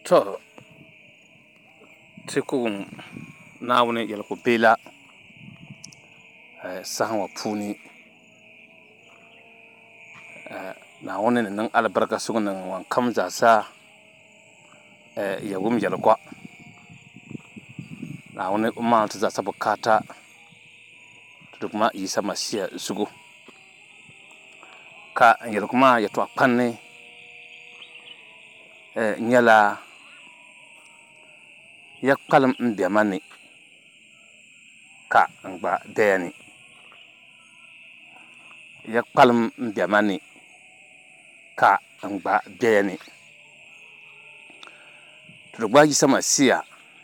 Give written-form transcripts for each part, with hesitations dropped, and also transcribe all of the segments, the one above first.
To tikugum naawuni yɛligu beela sahan wa puuni naawuni ni niŋ alibarika sugu niŋ ŋun kam zaasa ya wum yɛligɔ naawuni maa ti zaasa bukaata ti duguma Yisa Masiya zugu ka yɛligu maa yɛtɔɣa kpanni nyɛla ya kpalim n bɛ ma ni ka n gba daya ni ya kpalim n bɛ ma ni ka n gba daya ni ti duguma Yisa Masiya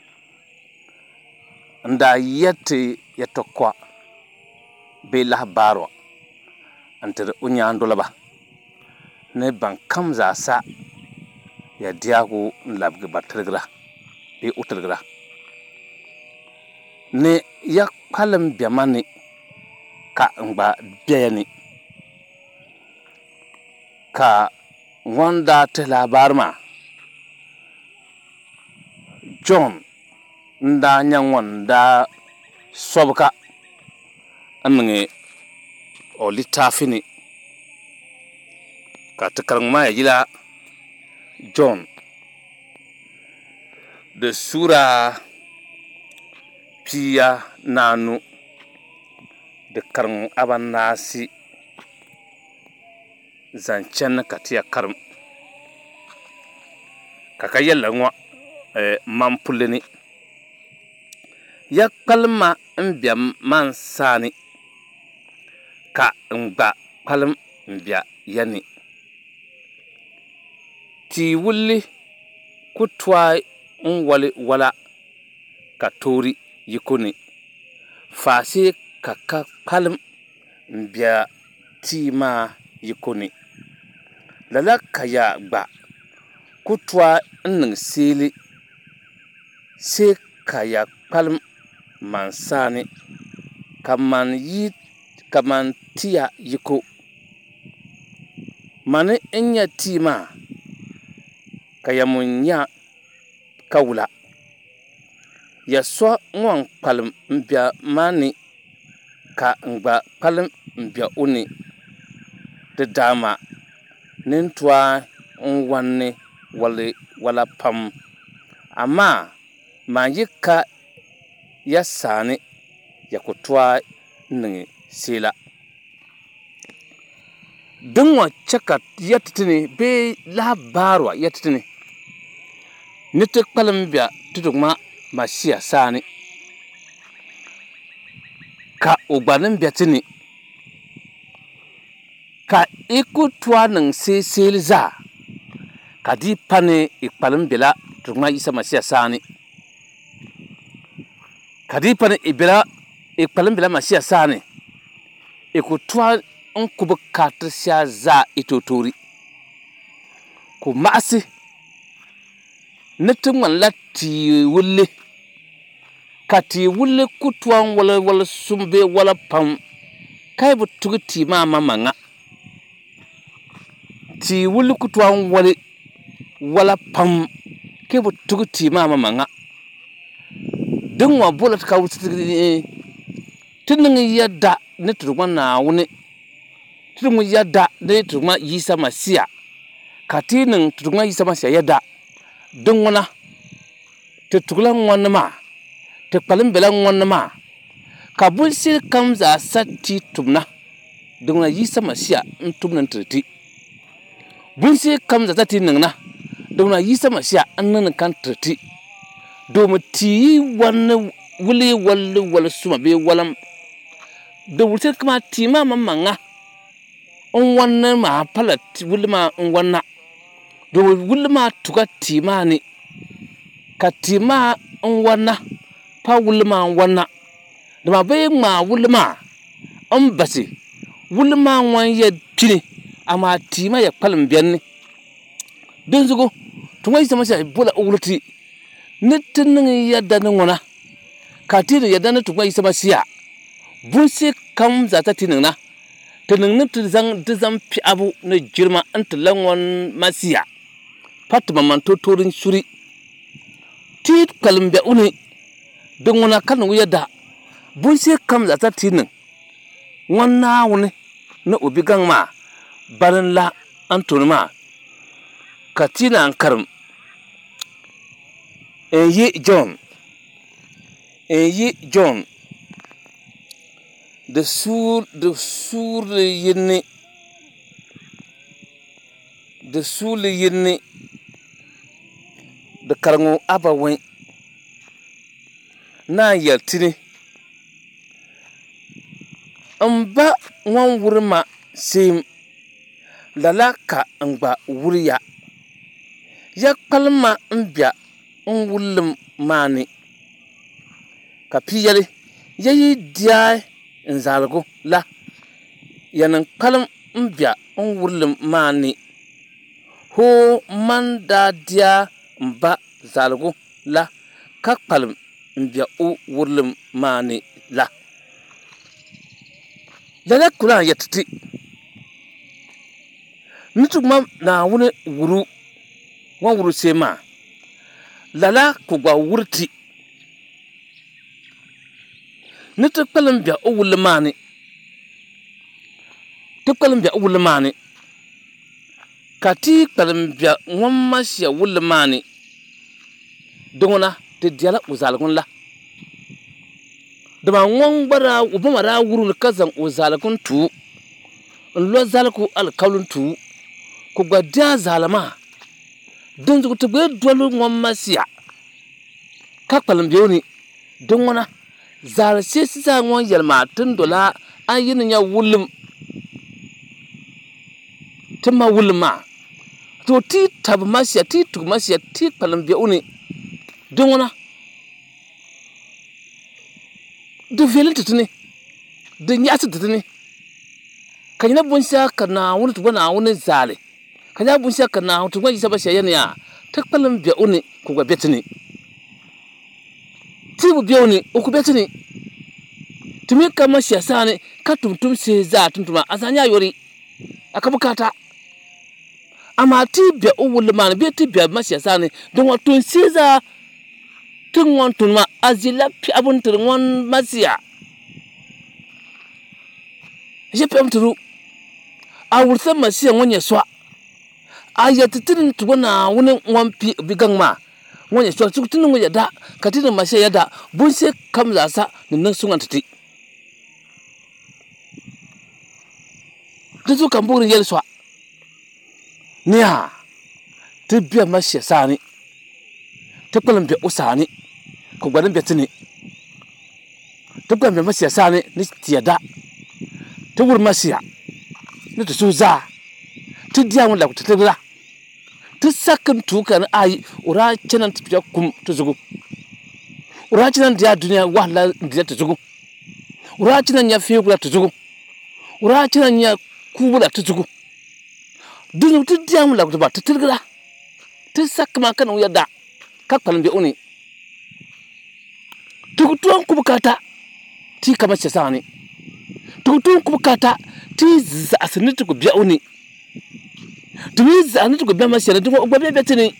n daa yɛriti yɛtɔkwa bee lahabaro n tiri o nyaandoliba ni ban kam zaasa ya diɛhigu n labigi ba tiligira bee o tiligira ni ya kpalim bɛ ma ni ka n gba bɛya ni ka ŋun daa tihi lahabari maa John n daa nyɛ ŋun daa sobika n niŋ o litaafi ni ka ti kariŋ maa ya yila John di Sura pia naanu di kariŋ abanaasi zaŋ chɛni ka ti ya karim ka yɛlila ŋɔ man pulli ni ya kpalima n bɛ man saani ka n gba kpalim n bɛ ya ni tia wulli ku tɔi n wali wala ka toori yiko ni faasi ka kpalim n bɛ tia maa yiko ni lala ka ya gba ku tɔi n niŋ seeli see ka ya kpalim man saani ka man tia yiko mani n nyɛ tia maa ka ya mun nya ka wula ya so ŋun kpalim n bɛ maa ni ka n gba kpalim n bɛ o ni di daama nin tɔi n wani wala pam amaa maa yi ka ya saani ya ku tɔi n niŋ seela din ŋɔ chɛ ka yɛti ti ni bee lahabaro yɛti ti ni ni ti kpalim bɛ ti duguma Masiya saani ka o gba nin bɛ ti ni ka i ku tɔi niŋ seeli zaa ka di pa ni i kpalim bɛla ti duguma Yisa Masiya saani ka di pa ni i kpalim bɛla Masiya saani i ku tɔi n ku bi kariti shɛli zaa i toori ku maɣasi ni ti ŋmanila tia wulli ka tia wulli ku tɔi n wali sum bee wala pam ka yi bi tugi tia maa maŋa tia wulli ku tɔi n wali wala pam ka yi bi tugi tia maa maŋa din ŋɔ bola ti ka ti niŋ yɛda ni ti duguma Naawuni ti niŋ yɛda ni ti duguma Yisa Masiya ka ti niŋ ti duguma Yisa Masiya yɛda din ŋuna ti tugila ŋɔni maa ti kpalim bɛla ŋɔni maa ka bunshɛli kam zaasa ti tumna din ŋuna Yisa Masiya n tumni n tiri ti bunshɛli kam zaasa ti niŋna din ŋuna Yisa Masiya n niŋni kan tiri ti domi tia wuli wali suma bee walam di wuli shɛli kama tia maa maŋa n wani maa pala wuli maa n wanna do wuli maa tuga tia maa ni ka tia maa n wanna pa wuli maa n wanna dama bee ŋmaa wuli maa n basi wuli maa ŋwan yɛ pini amaa tia maa ya kpalim bɛni din zugu tuma Yisa Masiya bola o wuli ti ni ti niŋ yɛda ni ŋuna ka ti ni yɛda ni tuma Yisa Masiya bunshɛli kam zaasa ti niŋna ti niŋ ni ti zaŋ piɛɣu ni jirima n ti la ŋɔni Masiya pa ti maman toori suri ti kalimbe uni dungona kan wiya da bun sai kam za ta tinin wannan wuni na ubi gang ma barin la an ma katina an karim yi John da sur yinni da karango abawai na yaltini an ba wan wurma sim lalaka an ba wuriya ya kalma an biya an wullum mani ka piyale yayi diya in zalgo la yanan kalam an biya an wullum mani ho man da diya ba zalgo la ka kalam an biya o wullum mani la lala kula yatti nutuma na wuni wuru sema lala ku gwa wurti nutu kalam biya o wullum mani kati kalam biya wamma siya wullum mani dongona te diala uzalgun la dama ŋɔŋ gbara ubama ra wurul ka zaŋ o zalakun tu n lo zalaku alkaulun tu ku gba dia zalama don zugu ti gbe dolu ŋɔm masiya ka kpalim bewni don ŋɔna zal se sisa ŋɔn yelma tin dola an yin nya wulum timma wulum ma to ti tab masiya ti tug masiya ti kpalim bewni don ŋɔna du velin tutuni du nyasi tutuni kanyina bunsa kana wuni tuwa na wuni zale kanya bunsa kana tuwa yisa ba shaya ne ya takpalim biya uni ku gwa betini tibu biya uni ku betini tumi kama siyasa ne ka tumtum se za tumtuma asanya yori akabukata amma ti biya uwul man biya ti biya masiyasa ne don wato se za tun wan tunma azila pi abun tur wan masiya je pem turu a wursa masiya wanya swa a ya titin tuwana wani wan pi bigang ma wanya swa su tun wanya da katin masiya da bun se kam za sa nan sun antati da su kan burin yel swa niya tibiya masiya sani takwalan bi usani ko gwanin betini takwalan bi masiya sani ni tiyada ta wur masiya ni ta suza ta diya mun la ku ta tabira ta sakan tukan ayi ura canan ta kum ta zugu ura canan diya duniya wahla diya ta zugu ura canan ya fi kula ta zugu ura canan ya kubula ta zugu dunu ta diya mun la ku ta ba ta tabira ta sakma kan yadda kakpalim bi uni tukutuan kubukata ti kama sani tukutuan kubukata ti za asini tuku biya uni tumi za ani tuku biya masiyana tuku ugba biya betini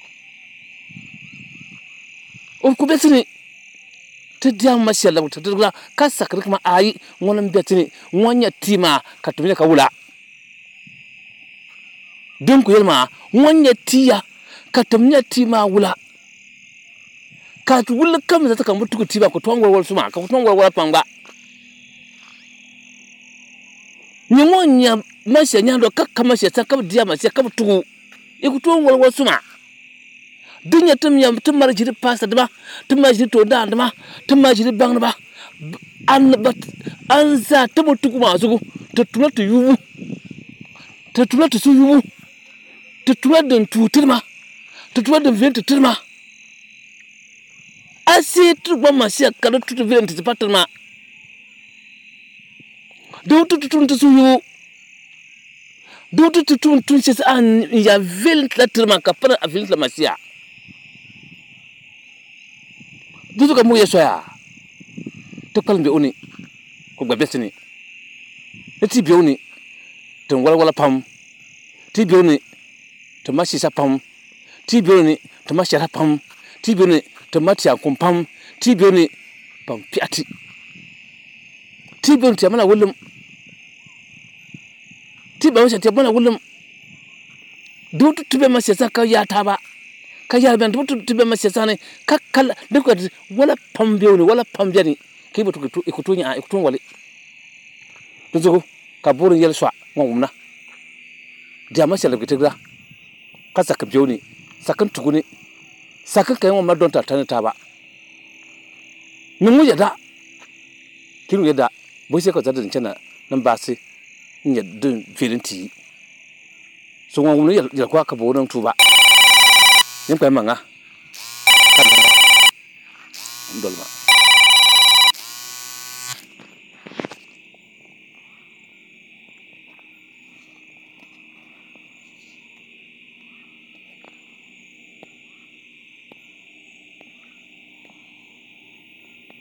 uku betini ti diya masiyala wuta tukula ka sakri kuma ayi ngolam betini ngonya tima ka tumina ka wula dunku yelma ngonya tiya ka tumina tima wula ka tu wul kam za ta kan mutu tiba ko tongol wol suma ka tongol wol panga ni ngonya masya nyando ka kama sya ka dia masya ka tu e ku tongol wol suma dunya tum yam tum mar jiri pasta dama tum mar jiri to da dama tum mar jiri bang dama an za ta mutu kuma zugu ta tula tu yubu ta tula tu su yubu ta tula dan tutirma ta tula dan vent tutirma asi tu ba masia kada tu vile ntipata ma do tu suyu do tu sesa an ya vile tlatma kapana a vile masia do ka mu yesoya to palmbe uni ko gba betini ti bi uni to wala pam ti bi uni to masisa pam ti bi uni to masira pam ti bi ni ti mati an kum pam ti bi ni pam piati ti bi ti mana wulum ti ba wasa ti mana wulum du tu be masesa ka ya ta ba ka ya ben du tu be masesa ne ka kala de ko wala pam bi ni wala pam jani ki bu tu ikutu nya ikutu wale to zo ka burin yel swa ngumna jama sele gitigra ka saka bioni sakan tuguni sakan kai mo madon ta tani ta ba min mu yada kinu yada bo sai ko zadin cana nan ba sai nya dun filinti so ngumna yel kwa ka bo nan tuba yin kai manga